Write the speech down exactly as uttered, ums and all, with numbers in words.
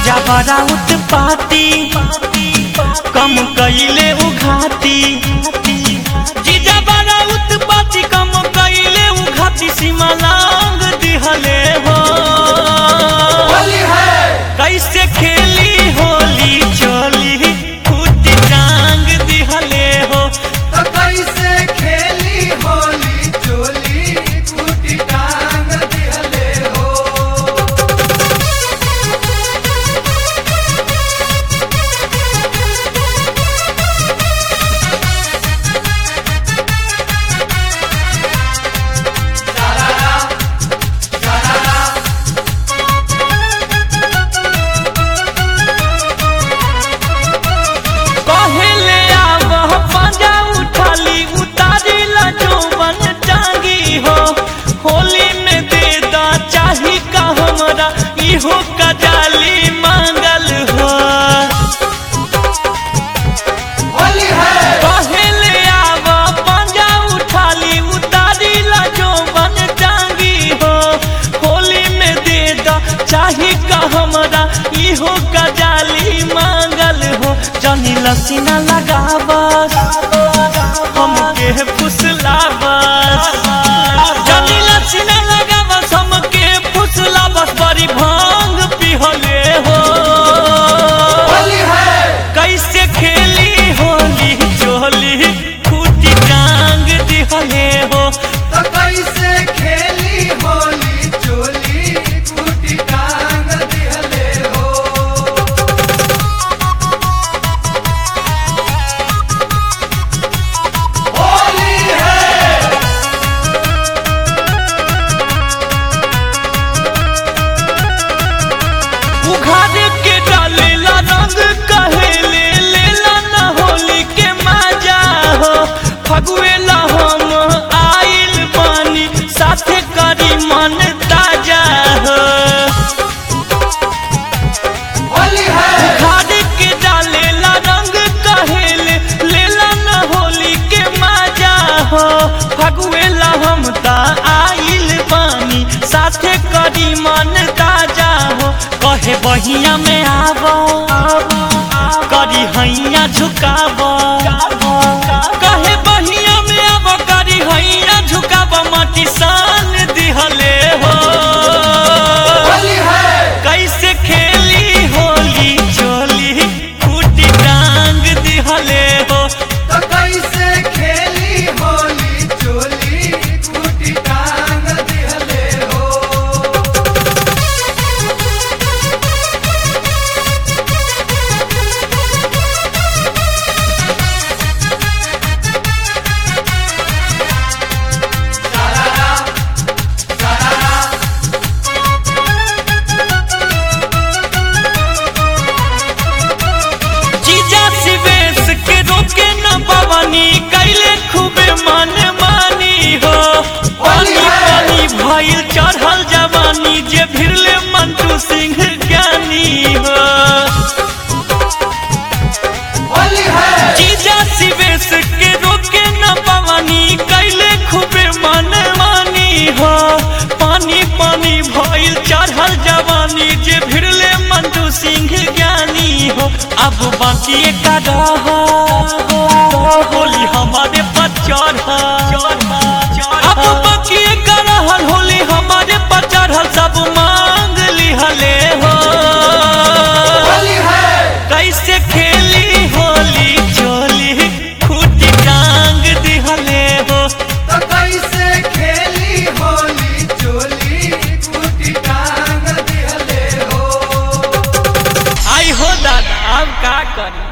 जीजा बड़ा उत्पाती कम कइले उघाती, जीजा बड़ा उत्पाती कम कइले उघाती, सीमा लांग दिहले हो। कैसे खेली होली चोली फूटी टांग दिहले हो। तो कैसे खेली होली चोली फूटी टांग दिहले हो। हो कजाली मांगल हो होली है पहले आवा पंजा उठाली उतारी ला जो बन टांगी हो। होली में दे दा चाही का हमरा इहो कजाली मांगल हो। जानी लसीना लगावस हमके फुसलावस, जानी लसीना लगावस हमके फुसलावस, बड़ी भांग पिहले हो। होली है कैसे खेली होली चोली फूटी टांग दिहले हो। तो कैसे खेली होली चोली फूटी टांग दिहले हो। होली है उघाड़ के डालेला रंग कहेले लेला न होली के मजा हो। फगुएला हम आइल बानी साथे करी मन ताजा हो। होली है उघाड़ के डालेला रंग कहेले लेला न होली के मजा हो। फगुएला हम ता आइल बानी साथे करी मन ताजा हो। कहे बहिया में आवो करी हैया झुकावो, कहे बहिया में आवो करी हैया झुकावो, माटी सान दिहले हो। होली है कैसे खेली होली चोली फूटी टांग दिहले हो। तो कैसे खेली होली चोली फूटी टांग दिहले हो। जीजा शिवेश के रोके न पवनी कैले खूबे मन मानी हो। पानी पानी भइल चढ़ल जवानी जे भिड़ले मंटू सिंह ज्ञानी हो। होली है जीजा शिवेश के रोके न पवनी कैले खूबे मन मानी हो। पानी पानी भइल चढ़ल जवानी जे भिड़ले मंटू सिंह ज्ञानी हो। अब बाकी एक होली हमारे पर चढ़ल, अब बाकी एक रहल होली हमारे पर चढ़ल, सब मांग लिहले हो। होली है कैसे खेली होली चोली फूटी टांग दिहले हो। तो कैसे खेली होली चोली फूटी टांग दिहले हो। आई हो दादा अब का करी।